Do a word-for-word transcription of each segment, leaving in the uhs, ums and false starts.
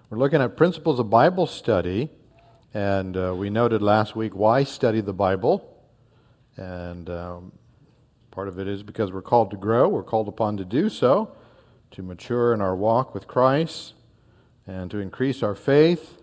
We're looking at principles of Bible study, and uh, we noted last week why study the Bible. And um, part of it is because we're called to grow, we're called upon to do so, to mature in our walk with Christ, and to increase our faith.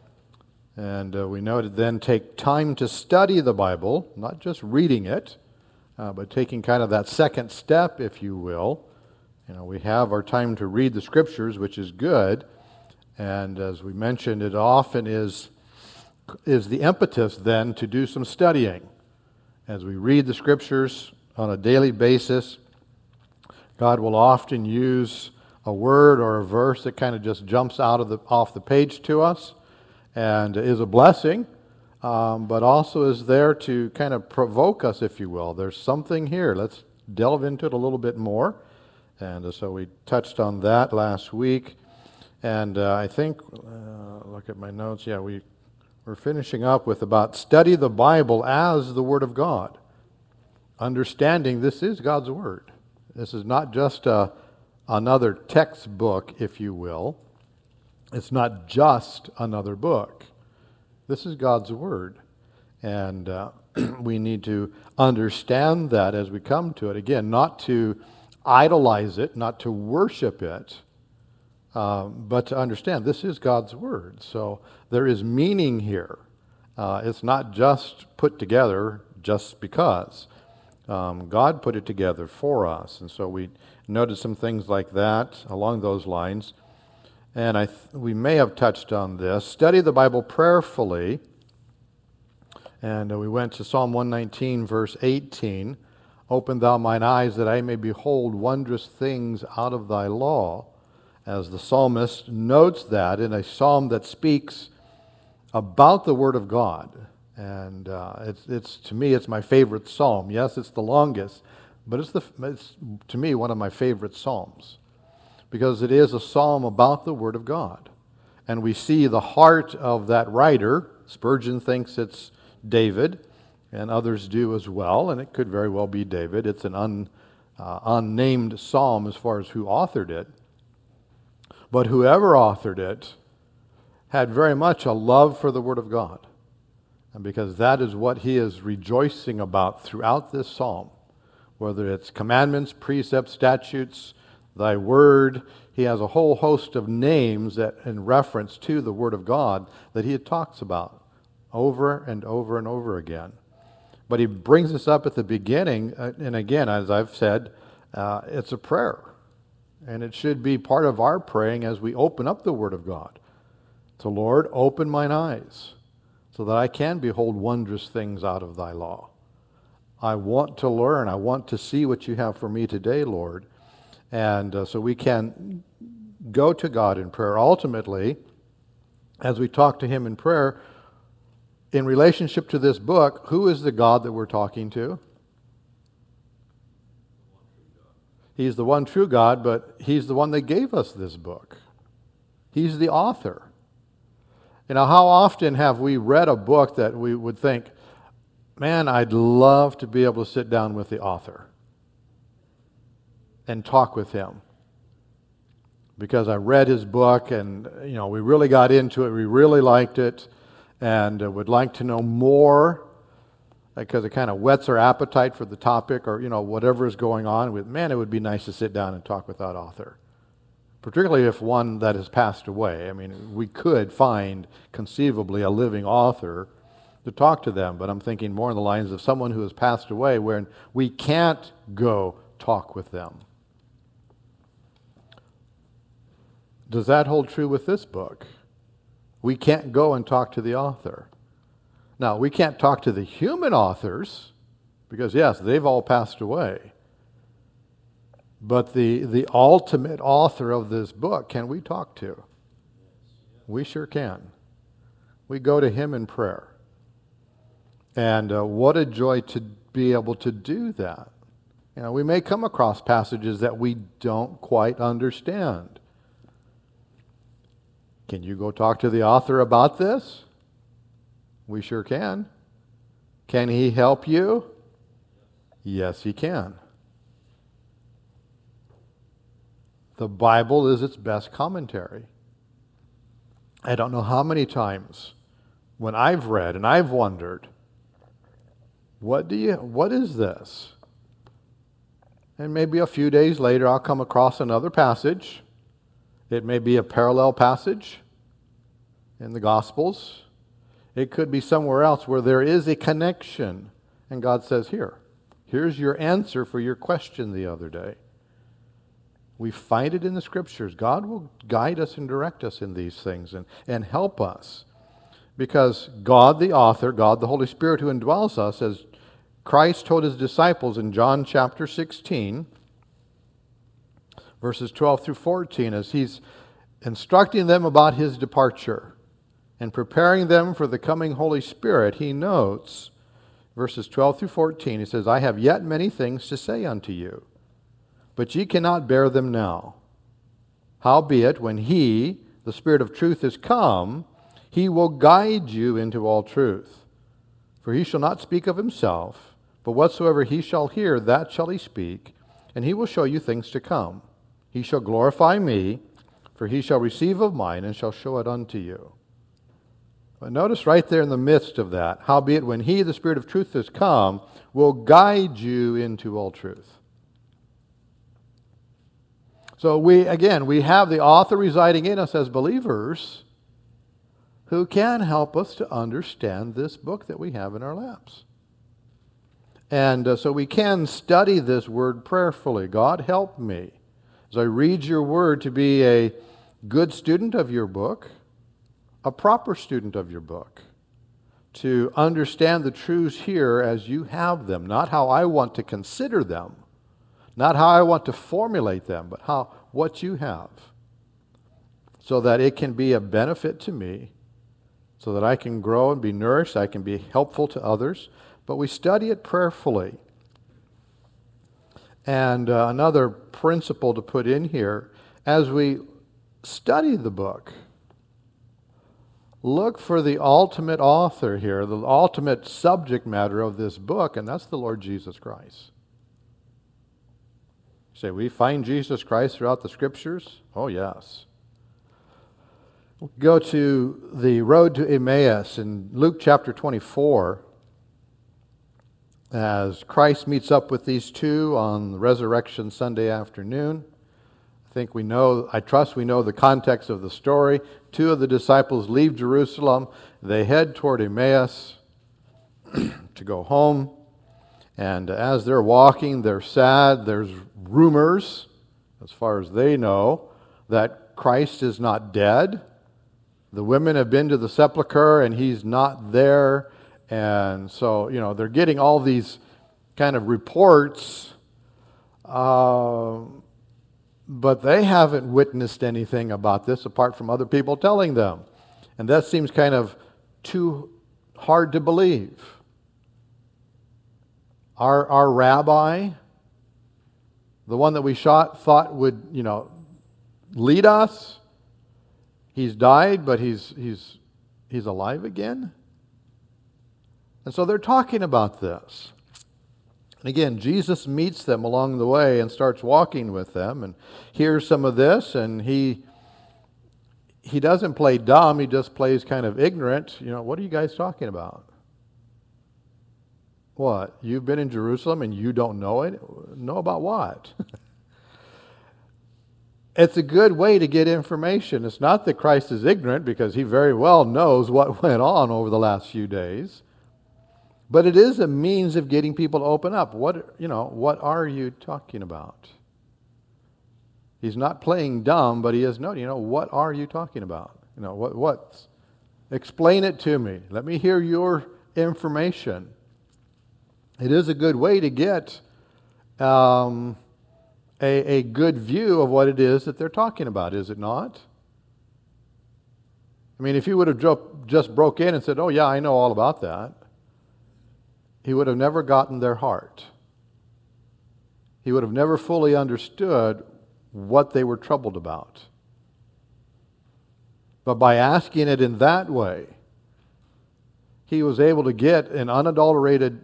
And uh, we noted then take time to study the Bible, not just reading it, uh, but taking kind of that second step, if you will. You know, we have our time to read the Scriptures, which is good. And as we mentioned, it often is, is the impetus then to do some studying. As we read the Scriptures on a daily basis, God will often use a word or a verse that kind of just jumps out of the off the page to us and is a blessing, um, but also is there to kind of provoke us, if you will. There's something here. Let's delve into it a little bit more. And so we touched on that last week. And uh, I think, uh, look at my notes, yeah, we, we're finishing up with about study the Bible as the Word of God. Understanding this is God's Word. This is not just a, another textbook, if you will. It's not just another book. This is God's Word. And uh, we need to understand that as we come to it. Again, not to idolize it, not to worship it, Um, but to understand this is God's Word. So there is meaning here. Uh, it's not just put together just because. Um, God put it together for us. And so we noted some things like that along those lines. And I th- we may have touched on this. Study the Bible prayerfully. And uh, we went to Psalm one nineteen, verse eighteen. Open thou mine eyes that I may behold wondrous things out of thy law. As the psalmist notes that in a psalm that speaks about the Word of God. And uh, it's, it's to me, it's my favorite psalm. Yes, it's the longest, but it's, the, it's to me one of my favorite psalms because it is a psalm about the Word of God. And we see the heart of that writer. Spurgeon thinks it's David, and others do as well, and it could very well be David. It's an un, uh, unnamed psalm as far as who authored it. But whoever authored it had very much a love for the Word of God. And because that is what he is rejoicing about throughout this psalm, whether it's commandments, precepts, statutes, thy word, he has a whole host of names that in reference to the Word of God that he talks about over and over and over again. But he brings us up at the beginning, and again, as I've said, uh, it's a prayer. And it should be part of our praying as we open up the Word of God. So, Lord, open mine eyes so that I can behold wondrous things out of thy law. I want to learn. I want to see what you have for me today, Lord. And uh, so we can go to God in prayer. Ultimately, as we talk to him in prayer, in relationship to this book, who is the God that we're talking to? He's the one true God, but he's the one that gave us this book. He's the author. You know, how often have we read a book that we would think, man, I'd love to be able to sit down with the author and talk with him. Because I read his book and, you know, we really got into it, we really liked it, and uh, would like to know more because it kind of whets our appetite for the topic or, you know, whatever is going on with, man, it would be nice to sit down and talk with that author. Particularly if one that has passed away. I mean, we could find conceivably a living author to talk to them, but I'm thinking more in the lines of someone who has passed away where we can't go talk with them. Does that hold true with this book? We can't go and talk to the author. Now, we can't talk to the human authors because, yes, they've all passed away. But the, the ultimate author of this book, can we talk to? We sure can. We go to him in prayer. And uh, what a joy to be able to do that. You know, we may come across passages that we don't quite understand. Can you go talk to the author about this? We sure can. Can he help you? Yes, he can. The Bible is its best commentary. I don't know how many times when I've read and I've wondered, what do you, what is this? And maybe a few days later I'll come across another passage. It may be a parallel passage in the Gospels. It could be somewhere else where there is a connection. And God says, here, here's your answer for your question the other day. We find it in the Scriptures. God will guide us and direct us in these things and, and help us. Because God the author, God the Holy Spirit who indwells us, as Christ told his disciples in John chapter sixteen, verses twelve through fourteen, as he's instructing them about his departure and preparing them for the coming Holy Spirit, he notes, verses twelve through fourteen, he says, I have yet many things to say unto you, but ye cannot bear them now. Howbeit, when he, the Spirit of truth, is come, he will guide you into all truth. For he shall not speak of himself, but whatsoever he shall hear, that shall he speak, and he will show you things to come. He shall glorify me, for he shall receive of mine, and shall show it unto you. But notice right there in the midst of that, howbeit when he, the Spirit of truth, is come, will guide you into all truth. So we, again, we have the author residing in us as believers who can help us to understand this book that we have in our laps. And uh, so we can study this word prayerfully. God, help me as I read your word to be a good student of your book, a proper student of your book, to understand the truths here as you have them, not how I want to consider them, not how I want to formulate them, but how what you have, so that it can be a benefit to me, so that I can grow and be nourished, I can be helpful to others. But we study it prayerfully. And uh, another principle to put in here, as we study the book, look for the ultimate author here, the ultimate subject matter of this book, and that's the Lord Jesus Christ. You say, we find Jesus Christ throughout the Scriptures? Oh, yes. We'll go to the road to Emmaus in Luke chapter twenty-four. As Christ meets up with these two on Resurrection Sunday afternoon. I think we know, I trust we know the context of the story. Two of the disciples leave Jerusalem. They head toward Emmaus to go home. And as they're walking, they're sad. There's rumors, as far as they know, that Christ is not dead. The women have been to the sepulcher and he's not there. And so, you know, they're getting all these kind of reports, uh, but they haven't witnessed anything about this apart from other people telling them. And that seems kind of too hard to believe. Our, our rabbi, the one that we shot, thought would, you know, lead us. He's died, but he's, he's, he's alive again. And so they're talking about this. And again, Jesus meets them along the way and starts walking with them and hears some of this, and he he doesn't play dumb, he just plays kind of ignorant. You know, what are you guys talking about? What? You've been in Jerusalem and you don't know it? Know about what? It's a good way to get information. It's not that Christ is ignorant, because he very well knows what went on over the last few days. But it is a means of getting people to open up. What, you know, what are you talking about? He's not playing dumb, but he is noting, you know, what are you talking about? You know, what, what? Explain it to me. Let me hear your information. It is a good way to get um, a, a good view of what it is that they're talking about, is it not? I mean, if he would have just broke in and said, oh yeah, I know all about that, he would have never gotten their heart. He would have never fully understood what they were troubled about. But by asking it in that way, he was able to get an unadulterated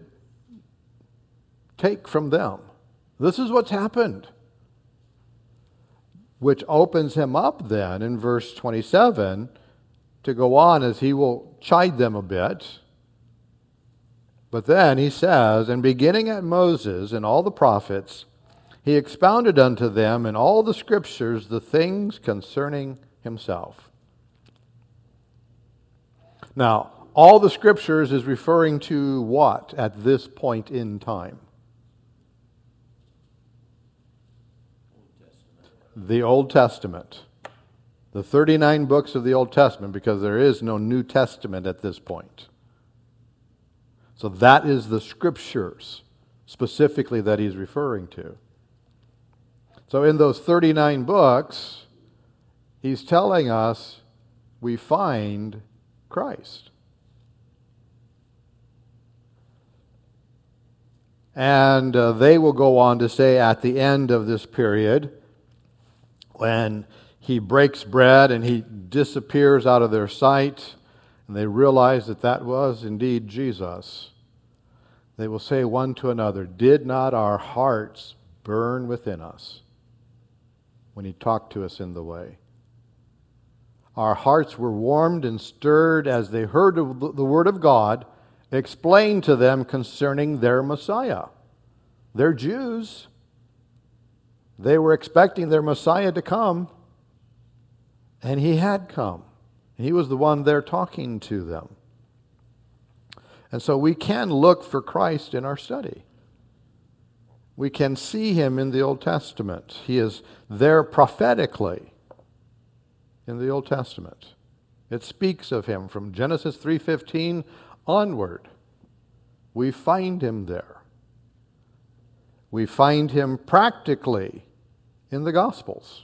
take from them. This is what's happened. Which opens him up then in verse twenty-seven to go on as he will chide them a bit. But then he says, and beginning at Moses and all the prophets, he expounded unto them in all the scriptures the things concerning himself. Now, all the scriptures is referring to what at this point in time? The Old Testament. The thirty-nine books of the Old Testament, because there is no New Testament at this point. So that is the scriptures specifically that he's referring to. So in those thirty-nine books, he's telling us we find Christ. And uh, they will go on to say at the end of this period, when he breaks bread and he disappears out of their sight, and they realize that that was indeed Jesus, they will say one to another, "Did not our hearts burn within us when he talked to us in the way?" Our hearts were warmed and stirred as they heard the word of God explained to them concerning their Messiah. They're Jews. They were expecting their Messiah to come, and he had come. He was the one there talking to them. And so we can look for Christ in our study. We can see him in the Old Testament. He is there prophetically in the Old Testament. It speaks of him from Genesis three fifteen onward. We find him there. We find him practically in the Gospels.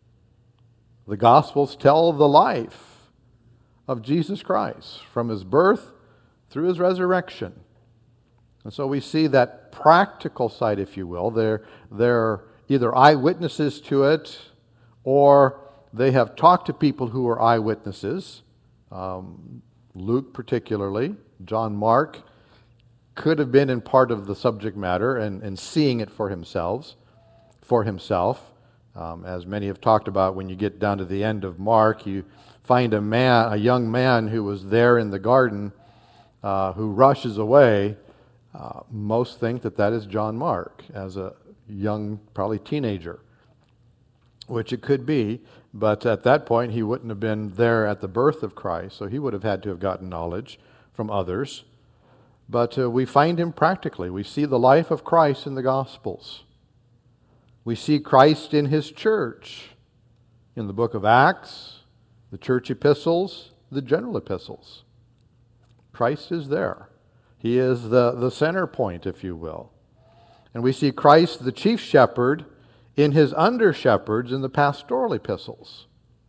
The Gospels tell the life of Jesus Christ from his birth through his resurrection. And so we see that practical side, if you will. They're, they're either eyewitnesses to it, or they have talked to people who are eyewitnesses. Um, Luke particularly, John Mark could have been in part of the subject matter and, and seeing it for himself. For himself, um, as many have talked about, when you get down to the end of Mark, you find a man, a young man who was there in the garden, uh, who rushes away. Uh, most think that that is John Mark as a young, probably teenager, which it could be. But at that point, he wouldn't have been there at the birth of Christ, so he would have had to have gotten knowledge from others. But uh, we find him practically. We see the life of Christ in the Gospels. We see Christ in his church, in the book of Acts, the church epistles, the general epistles. Christ is there. He is the, the center point, if you will. And we see Christ, the chief shepherd, in his under-shepherds in the pastoral epistles.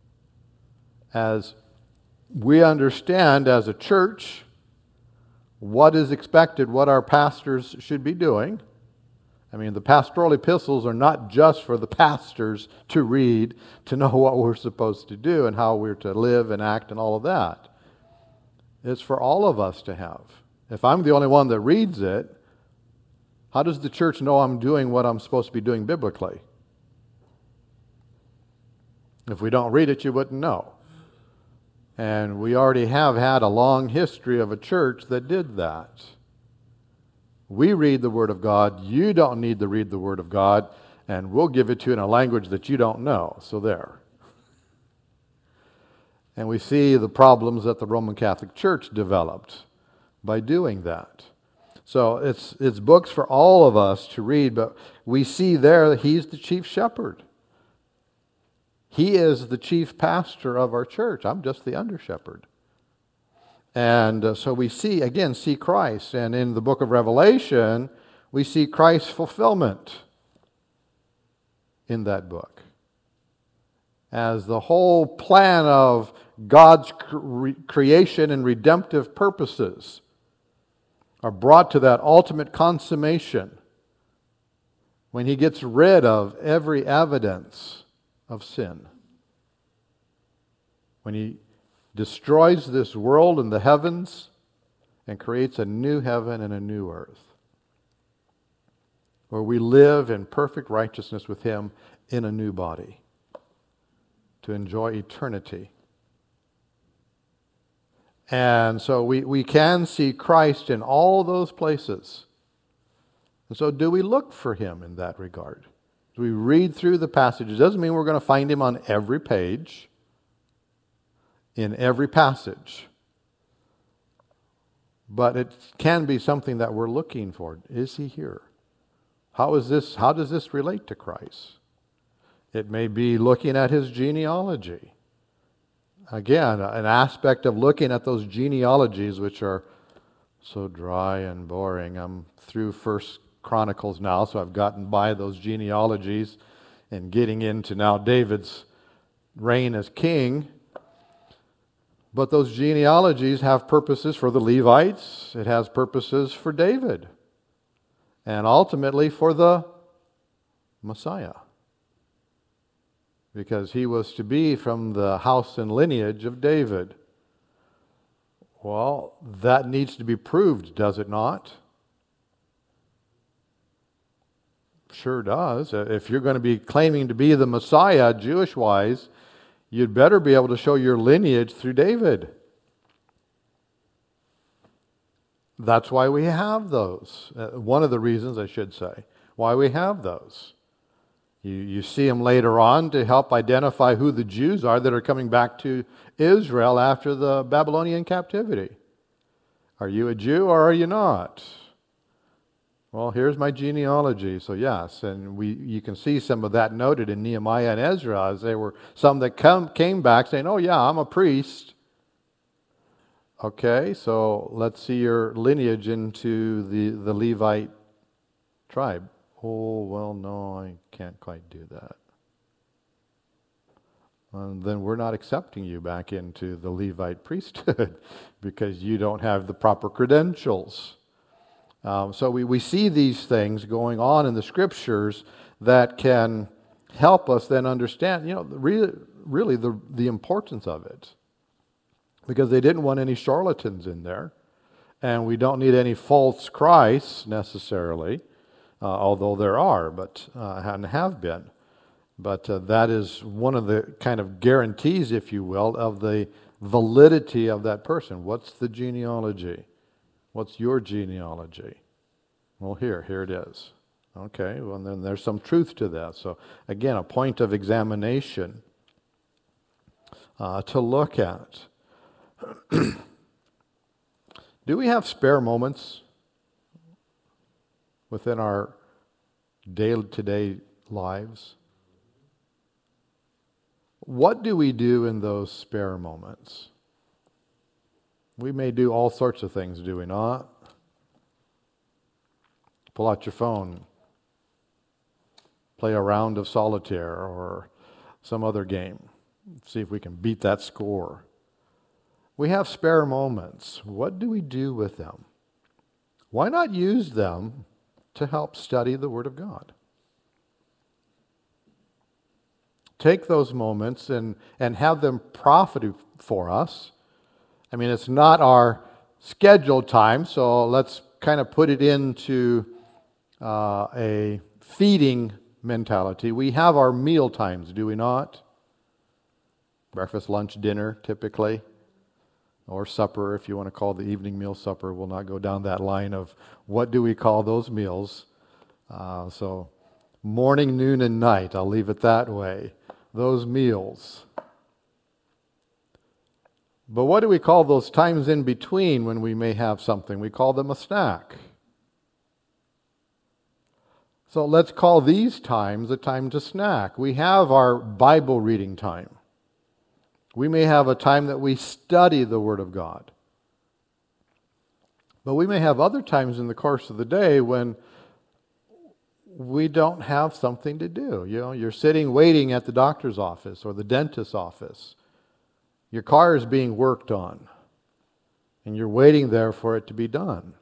As we understand as a church what is expected, what our pastors should be doing. I mean, the pastoral epistles are not just for the pastors to read, to know what we're supposed to do and how we're to live and act and all of that. It's for all of us to have. If I'm the only one that reads it, how does the church know I'm doing what I'm supposed to be doing biblically? If we don't read it, you wouldn't know. And we already have had a long history of a church that did that. We read the Word of God. You don't need to read the Word of God, and we'll give it to you in a language that you don't know. So there. And we see the problems that the Roman Catholic Church developed by doing that. So it's, it's books for all of us to read, but we see there that he's the chief shepherd. He is the chief pastor of our church. I'm just the under-shepherd. And uh, so we see, again, see Christ. And in the book of Revelation, we see Christ's fulfillment in that book. As the whole plan of God's cre- creation and redemptive purposes are brought to that ultimate consummation when he gets rid of every evidence of sin. When he destroys this world and the heavens and creates a new heaven and a new earth, where we live in perfect righteousness with him in a new body to enjoy eternity And so we, we can see Christ in all those places. And so do we look for him in that regard? Do we read through the passages? It doesn't mean we're going to find him on every page, in every passage. But it can be something that we're looking for. Is he here? How is this? How does this relate to Christ? It may be looking at his genealogy. Again, an aspect of looking at those genealogies, which are so dry and boring. I'm through First Chronicles now, so I've gotten by those genealogies and getting into now David's reign as king. But those genealogies have purposes for the Levites. It has purposes for David. And ultimately for the Messiah. Because he was to be from the house and lineage of David. Well, that needs to be proved, does it not? Sure does. If you're going to be claiming to be the Messiah, Jewish-wise, you'd better be able to show your lineage through David. That's why we have those. Uh, one of the reasons, I should say, why we have those. You, you see them later on to help identify who the Jews are that are coming back to Israel after the Babylonian captivity. Are you a Jew or are you not? Well, here's my genealogy. So yes, and we you can see some of that noted in Nehemiah and Ezra, as there were some that come, came back saying, oh yeah, I'm a priest. Okay, so let's see your lineage into the, the Levite tribe. Oh, well, no, I can't quite do that. And then we're not accepting you back into the Levite priesthood because you don't have the proper credentials. Um, so we, we see these things going on in the Scriptures that can help us then understand, you know, really, really the, the importance of it. Because they didn't want any charlatans in there. And we don't need any false Christs necessarily, uh, although there are, but uh, and have been. But uh, that is one of the kind of guarantees, if you will, of the validity of that person. What's the genealogy? What's your genealogy? Well, here, here it is. Okay, well, then there's some truth to that. So, again, a point of examination uh, to look at. Do we have spare moments within our day-to-day lives? What do we do in those spare moments? We may do all sorts of things, do we not? Pull out your phone, play a round of solitaire or some other game, see if we can beat that score. We have spare moments. What do we do with them? Why not use them to help study the Word of God? Take those moments and, and have them profit for us. I mean, it's not our scheduled time, so let's kind of put it into uh, a feeding mentality. We have our meal times, do we not? Breakfast, lunch, dinner, typically. Or supper, if you want to call the evening meal supper. We'll not go down that line of what do we call those meals. Uh, so morning, noon, and night, I'll leave it that way. Those meals. But what do we call those times in between when we may have something? We call them a snack. So let's call these times a time to snack. We have our Bible reading time. We may have a time that we study the Word of God. But we may have other times in the course of the day when we don't have something to do. You know, you're sitting waiting at the doctor's office or the dentist's office. Your car is being worked on, and you're waiting there for it to be done.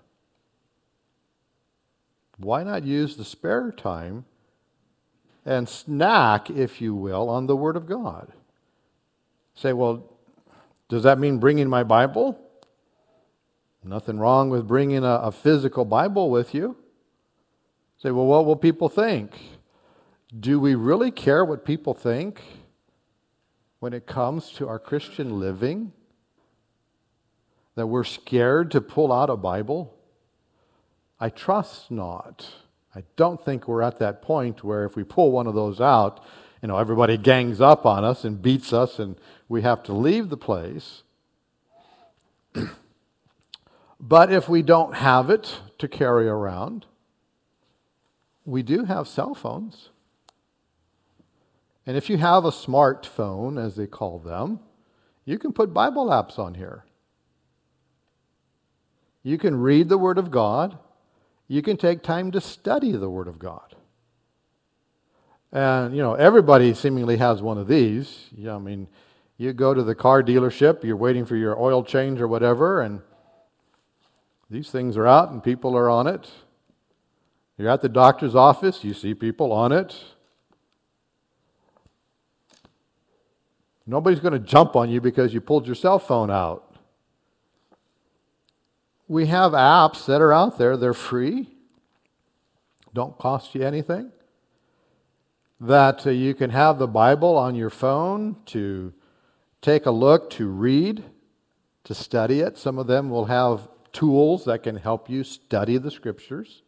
Why not use the spare time and snack, if you will, on the Word of God? Say, well, does that mean bringing my Bible? Nothing wrong with bringing a, a physical Bible with you. Say, well, what will people think? Do we really care what people think when it comes to our Christian living? that we're scared to pull out a Bible? I trust not. I don't think we're at that point where if we pull one of those out, you know, everybody gangs up on us and beats us and we have to leave the place. But if we don't have it to carry around, we do have cell phones. And if you have a smartphone, as they call them, you can put Bible apps on here. You can read the Word of God. You can take time to study the Word of God. And, you know, everybody seemingly has one of these. Yeah, I mean, you go to the car dealership, you're waiting for your oil change or whatever, and these things are out and people are on it. You're at the doctor's office, you see people on it. Nobody's going to jump on you because you pulled your cell phone out. We have apps that are out there. They're free. Don't cost you anything. That uh, you can have the Bible on your phone to take a look, to read, to study it. Some of them will have tools that can help you study the Scriptures.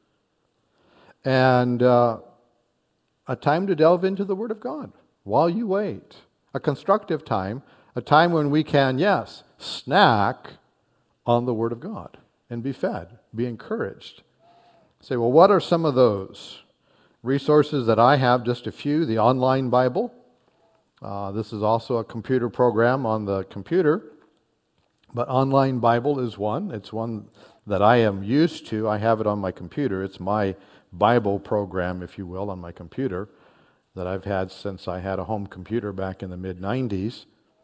And uh, a time to delve into the Word of God while you wait. A constructive time. A time when we can, yes, snack on the Word of God and be fed, be encouraged. Say, well, what are some of those resources that I have? Just a few. The online Bible. Uh, this is also a computer program on the computer. But online Bible is one. It's one that I am used to. I have it on my computer. It's my Bible program, if you will, on my computer that I've had since I had a home computer back in the mid nineties.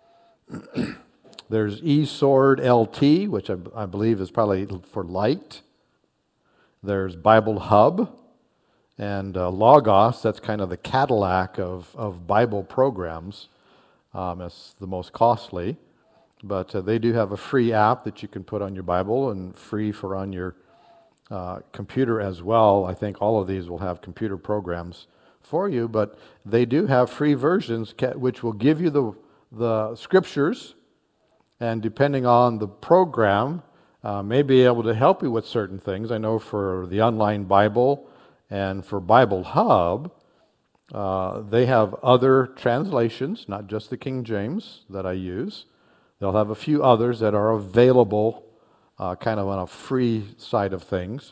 There's eSword L T, which I, I believe is probably for light. There's Bible Hub. And uh, Logos, that's kind of the Cadillac of, of Bible programs. Um, it's the most costly. But uh, they do have a free app that you can put on your Bible and free for on your uh, computer as well. I think all of these will have computer programs for you, but they do have free versions which will give you the, the scriptures, and depending on the program, uh, may be able to help you with certain things. I know for the online Bible and for Bible Hub, uh, they have other translations, not just the King James that I use. They'll have a few others that are available uh, kind of on a free side of things.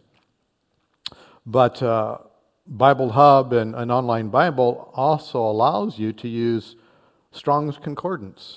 But uh, Bible Hub and an online Bible also allows you to use Strong's Concordance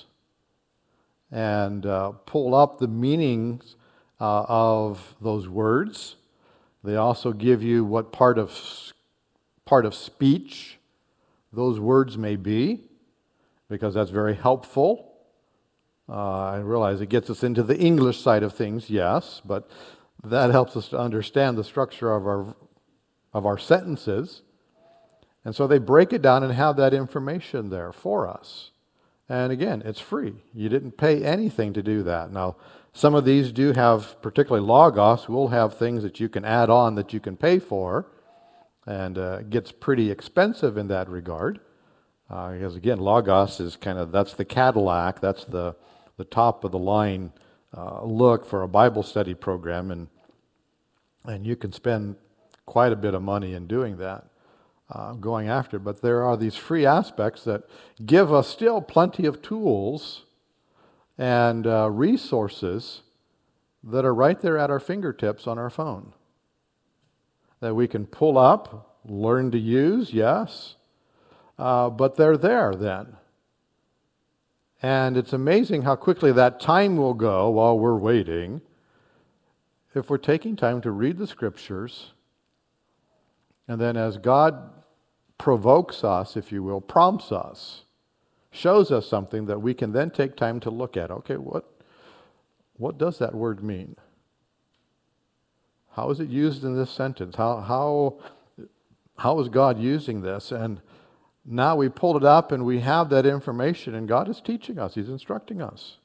and uh, pull up the meanings uh, of those words. They also give you what part of part of speech those words may be, because that's very helpful. Uh, I realize it gets us into the English side of things, yes, but that helps us to understand the structure of our of our sentences. And so they break it down and have that information there for us. And again, it's free. You didn't pay anything to do that. Now, some of these do have, particularly Logos, will have things that you can add on that you can pay for, and uh, it gets pretty expensive in that regard. Uh, because again, Logos is kind of, that's the Cadillac, that's the, the top of the line uh, look for a Bible study program, and and you can spend quite a bit of money in doing that, uh, going after. But there are these free aspects that give us still plenty of tools and uh, resources that are right there at our fingertips on our phone, that we can pull up, learn to use, yes, uh, but they're there then. And it's amazing how quickly that time will go while we're waiting if we're taking time to read the Scriptures. And then as God provokes us, if you will, prompts us, shows us something that we can then take time to look at. Okay, what, what does that word mean? How is it used in this sentence? How, how, how is God using this? And now we pulled it up and we have that information, and God is teaching us. He's instructing us.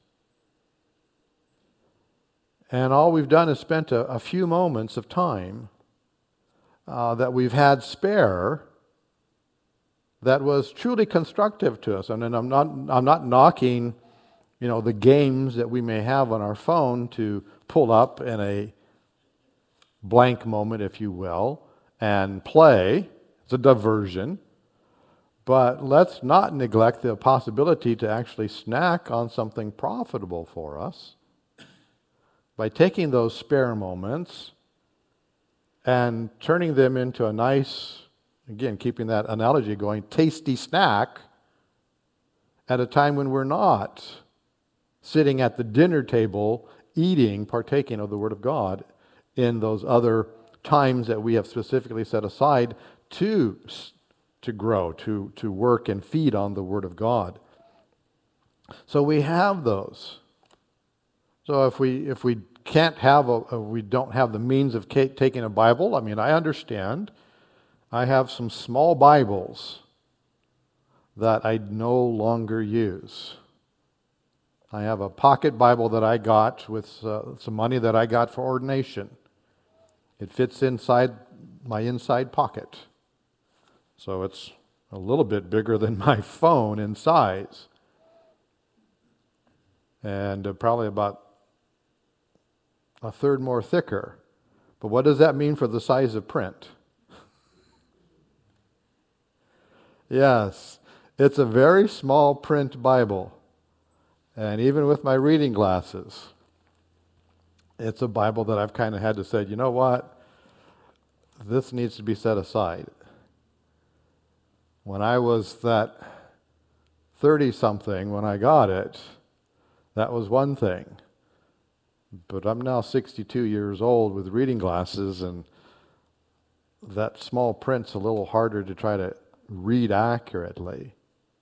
And all we've done is spent a, a few moments of time Uh, that we've had spare that was truly constructive to us. And I'm not, I'm not knocking you know, the games that we may have on our phone to pull up in a blank moment, if you will, and play. It's a diversion. But let's not neglect the possibility to actually snack on something profitable for us by taking those spare moments and turning them into a nice, again, keeping that analogy going, tasty snack at a time when we're not sitting at the dinner table, eating, partaking of the Word of God in those other times that we have specifically set aside to, to grow, to, to work and feed on the Word of God. So we have those. So if we if we can't have a, a we don't have the means of ca- taking a Bible, I mean, I understand. I have some small Bibles that I no longer use. I have a pocket Bible that I got with uh, some money that I got for ordination. It fits inside my inside pocket. So it's a little bit bigger than my phone in size. And uh, probably about a third more thicker. But what does that mean for the size of print? Yes, it's a very small print Bible. And even with my reading glasses, it's a Bible that I've kind of had to say, you know what? This needs to be set aside. When I was that thirty-something, when I got it, that was one thing. But I'm now sixty-two years old with reading glasses, and that small print's a little harder to try to read accurately.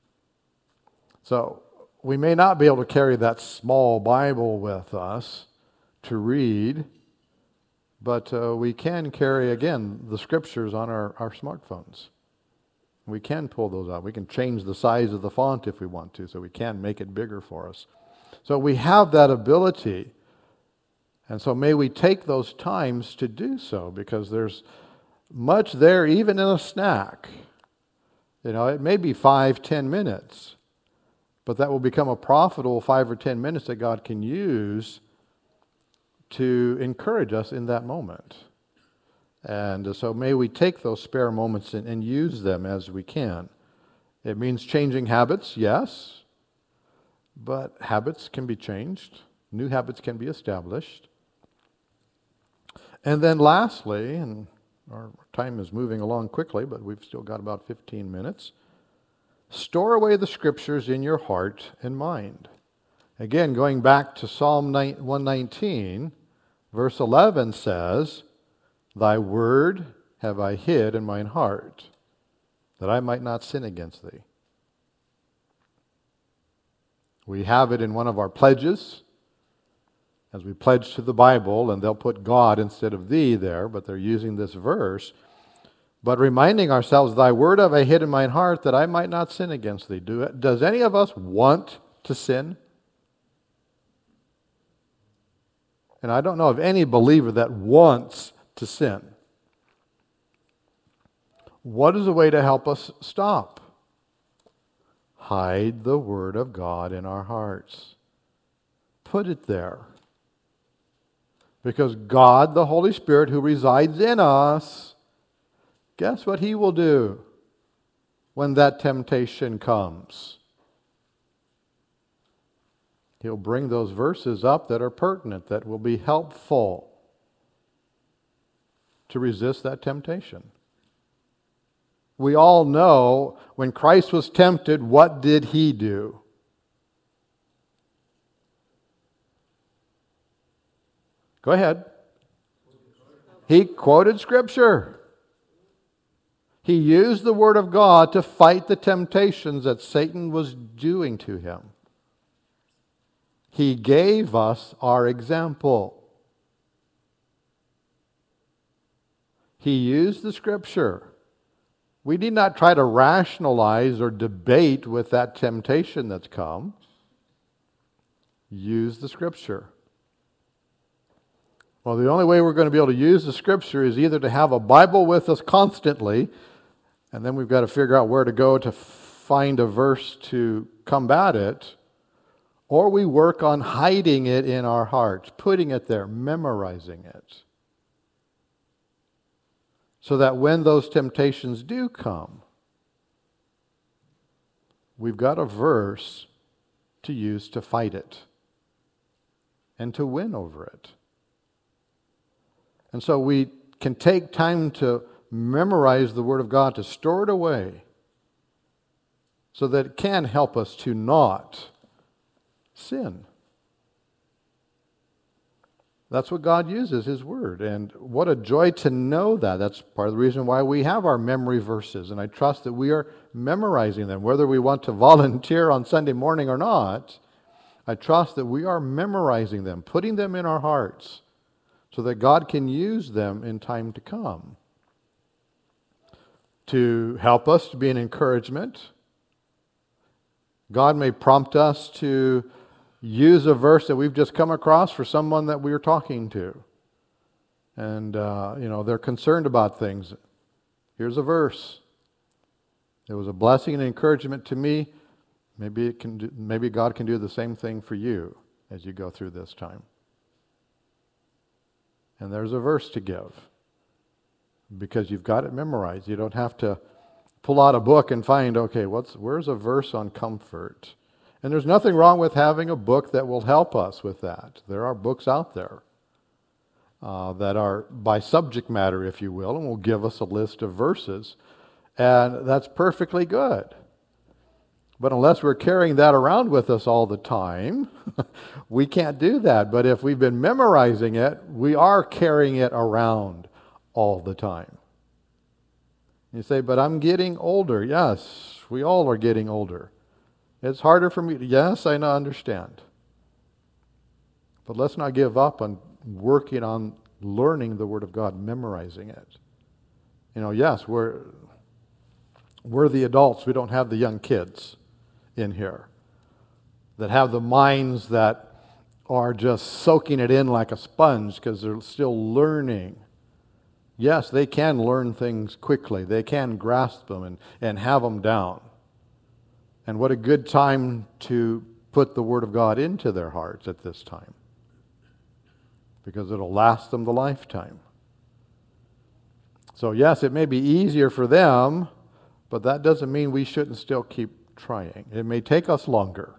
So we may not be able to carry that small Bible with us to read, but uh, we can carry, again, the scriptures on our, our smartphones. We can pull those out. We can change the size of the font if we want to, so we can make it bigger for us. So we have that ability. And so may we take those times to do so, because there's much there, even in a snack. You know, it may be five, ten minutes, but that will become a profitable five or ten minutes that God can use to encourage us in that moment. And so may we take those spare moments and, and use them as we can. It means changing habits, yes, but habits can be changed. New habits can be established. And then lastly, and our time is moving along quickly, but we've still got about fifteen minutes, store away the scriptures in your heart and mind. Again, going back to Psalm one nineteen, verse eleven says, Thy word have I hid in mine heart, that I might not sin against thee. We have it in one of our pledges, as we pledge to the Bible, and they'll put God instead of thee there, but they're using this verse. But reminding ourselves, Thy word have I hid in mine heart, that I might not sin against thee. Do, does any of us want to sin? And I don't know of any believer that wants to sin. What is a way to help us stop? Hide the Word of God in our hearts. Put it there. Because God, the Holy Spirit, who resides in us, guess what He will do when that temptation comes? He'll bring those verses up that are pertinent, that will be helpful to resist that temptation. We all know when Christ was tempted, what did He do? Go ahead. He quoted Scripture. He used the Word of God to fight the temptations that Satan was doing to him. He gave us our example. He used the Scripture. We need not try to rationalize or debate with that temptation that's come. Use the Scripture. Well, the only way we're going to be able to use the Scripture is either to have a Bible with us constantly, and then we've got to figure out where to go to find a verse to combat it, or we work on hiding it in our hearts, putting it there, memorizing it, so that when those temptations do come, we've got a verse to use to fight it and to win over it. And so we can take time to memorize the Word of God, to store it away, so that it can help us to not sin. That's what God uses, His Word. And what a joy to know that. That's part of the reason why we have our memory verses. And I trust that we are memorizing them. Whether we want to volunteer on Sunday morning or not, I trust that we are memorizing them, putting them in our hearts, so that God can use them in time to come to help us, to be an encouragement. God may prompt us to use a verse that we've just come across for someone that we are talking to. And, uh, you know, they're concerned about things. Here's a verse. It was a blessing and encouragement to me. Maybe it can do, maybe God can do the same thing for you as you go through this time. And there's a verse to give, because you've got it memorized. You don't have to pull out a book and find, okay, what's where's a verse on comfort? And there's nothing wrong with having a book that will help us with that. There are books out there uh, that are by subject matter, if you will, and will give us a list of verses. And that's perfectly good. But unless we're carrying that around with us all the time, we can't do that. But if we've been memorizing it, we are carrying it around all the time. You say, but I'm getting older. Yes, we all are getting older. It's harder for me to, yes, I know, understand. But let's not give up on working on learning the Word of God, memorizing it. You know, yes, we're, we're the adults. We don't have the young kids in here that have the minds that are just soaking it in like a sponge because they're still learning. Yes, they can learn things quickly. They can grasp them and, and have them down. And what a good time to put the Word of God into their hearts at this time, because it'll last them the lifetime. So yes, it may be easier for them, but that doesn't mean we shouldn't still keep trying. It may take us longer,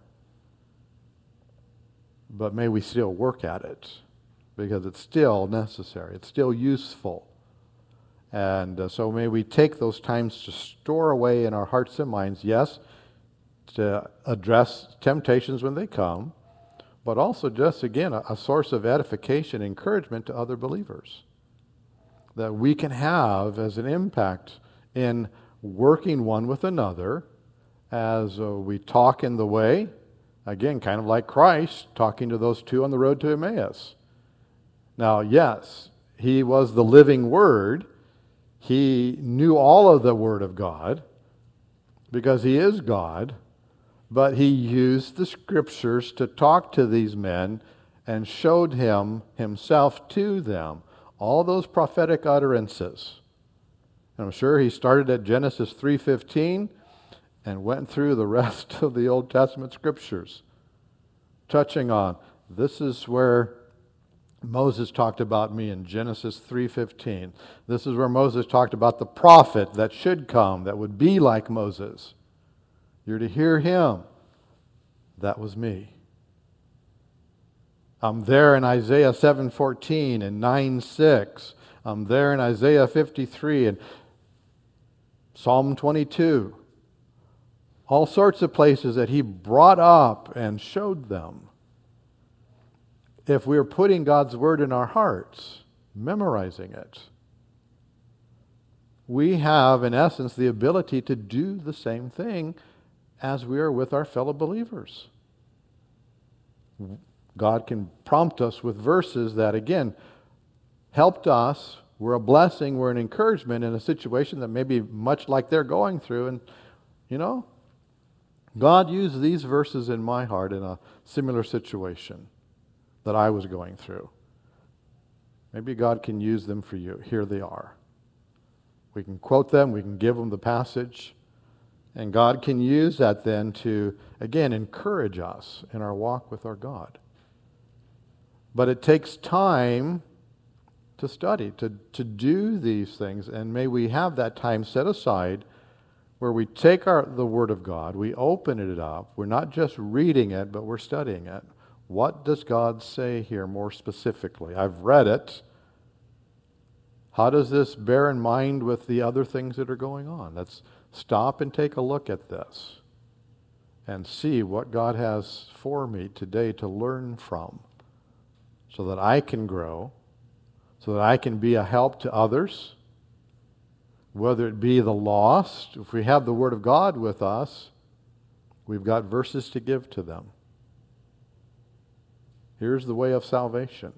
but may we still work at it, because it's still necessary. It's still useful. And uh, so may we take those times to store away in our hearts and minds, yes, to address temptations when they come, but also just, again, a, a source of edification, encouragement to other believers that we can have as an impact in working one with another as uh, we talk in the way, again, kind of like Christ talking to those two on the road to Emmaus. Now, yes, He was the living Word. He knew all of the Word of God because He is God. But He used the Scriptures to talk to these men and showed Him Himself to them. All those prophetic utterances. And I'm sure He started at Genesis three fifteen and went through the rest of the Old Testament Scriptures, touching on, this is where Moses talked about me in Genesis three fifteen. This is where Moses talked about the prophet that should come, that would be like Moses. You're to hear him. That was me. I'm there in Isaiah seven fourteen and nine six. I'm there in Isaiah fifty-three and Psalm twenty-two. All sorts of places that He brought up and showed them. If we're putting God's Word in our hearts, memorizing it, we have, in essence, the ability to do the same thing as we are with our fellow believers. God can prompt us with verses that, again, helped us. We're a blessing, we're an encouragement in a situation that may be much like they're going through. And, you know, God used these verses in my heart in a similar situation that I was going through. Maybe God can use them for you. Here they are. We can quote them, we can give them the passage. And God can use that then to, again, encourage us in our walk with our God. But it takes time to study, to, to do these things, and may we have that time set aside where we take our, the Word of God, we open it up, we're not just reading it, but we're studying it. What does God say here more specifically? I've read it. How does this bear in mind with the other things that are going on? Let's stop and take a look at this and see what God has for me today to learn from so that I can grow, so that I can be a help to others, whether it be the lost. If we have the Word of God with us, we've got verses to give to them. Here's the way of salvation.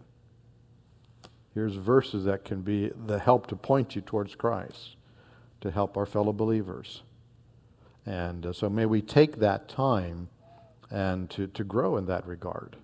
Here's verses that can be the help to point you towards Christ, to help our fellow believers. And uh, so may we take that time and to, to grow in that regard.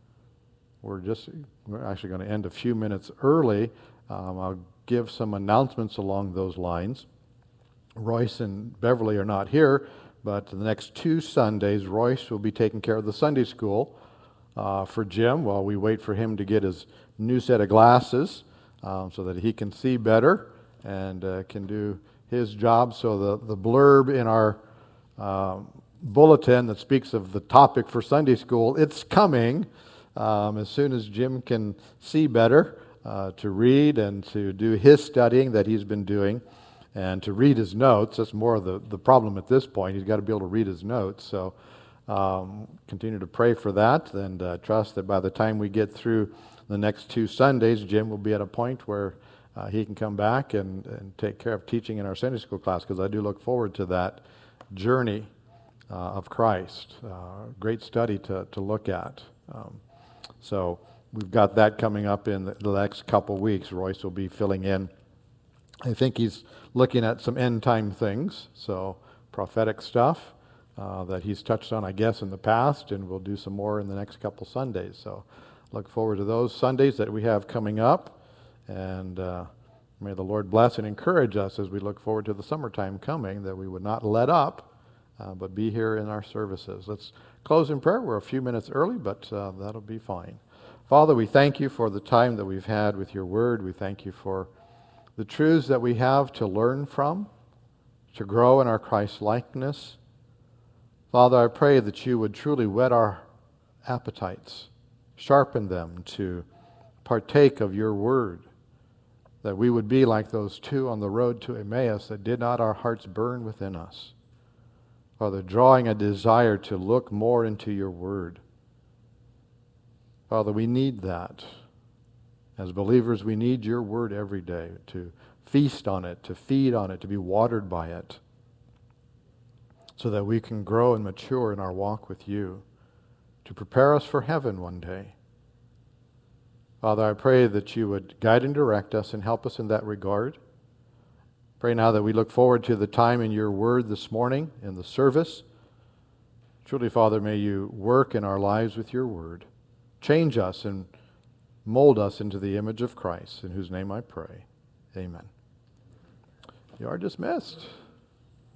We're just, we're actually going to end a few minutes early. Um, I'll give some announcements along those lines. Royce and Beverly are not here, but the next two Sundays, Royce will be taking care of the Sunday school uh, for Jim while we wait for him to get his new set of glasses um, so that he can see better and uh, can do his job. So the, the blurb in our uh, bulletin that speaks of the topic for Sunday school, it's coming um, as soon as Jim can see better uh, to read and to do his studying that he's been doing and to read his notes. That's more of the, the problem at this point. He's got to be able to read his notes. So um, continue to pray for that and uh, trust that by the time we get through the next two Sundays, Jim will be at a point where uh, he can come back and, and take care of teaching in our Sunday school class, because I do look forward to that journey uh, of Christ. Uh, great study to, to look at. Um, so we've got that coming up in the, the next couple weeks. Royce will be filling in. I think he's looking at some end-time things, so prophetic stuff uh, that he's touched on, I guess, in the past, and we'll do some more in the next couple Sundays. So look forward to those Sundays that we have coming up, and uh, may the Lord bless and encourage us as we look forward to the summertime coming, that we would not let up, uh, but be here in our services. Let's close in prayer. We're a few minutes early, but uh, that'll be fine. Father, we thank you for the time that we've had with your word. We thank you for the truths that we have to learn from, to grow in our Christ-likeness. Father, I pray that you would truly whet our appetites, sharpen them to partake of your word, that we would be like those two on the road to Emmaus, that did not our hearts burn within us. Father, drawing a desire to look more into your word. Father, we need that. As believers, we need your word every day, to feast on it, to feed on it, to be watered by it, so that we can grow and mature in our walk with you, to prepare us for heaven one day. Father, I pray that you would guide and direct us and help us in that regard. Pray now that we look forward to the time in your word this morning in the service. Truly, Father, may you work in our lives with your word. Change us and mold us into the image of Christ, in whose name I pray. Amen. You are dismissed.